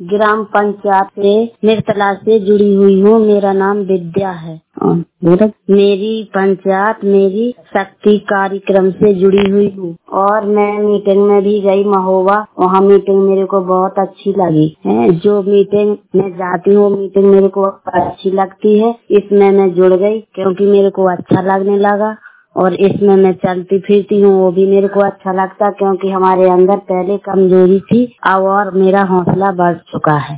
ग्राम पंचायत से निर्तला से जुड़ी हुई हूँ। मेरा नाम विद्या है। मेरी पंचायत मेरी शक्ति कार्यक्रम से जुड़ी हुई हूँ और मैं मीटिंग में भी गई महोबा। वहाँ मीटिंग मेरे को बहुत अच्छी लगी है। जो मीटिंग में जाती हूँ मीटिंग मेरे को अच्छी लगती है। इसमें मैं जुड़ गई क्योंकि मेरे को अच्छा लगने लगा और इसमें मैं चलती फिरती हूँ वो भी मेरे को अच्छा लगता क्योंकि हमारे अंदर पहले कमजोरी थी अब और मेरा हौसला बढ़ चुका है।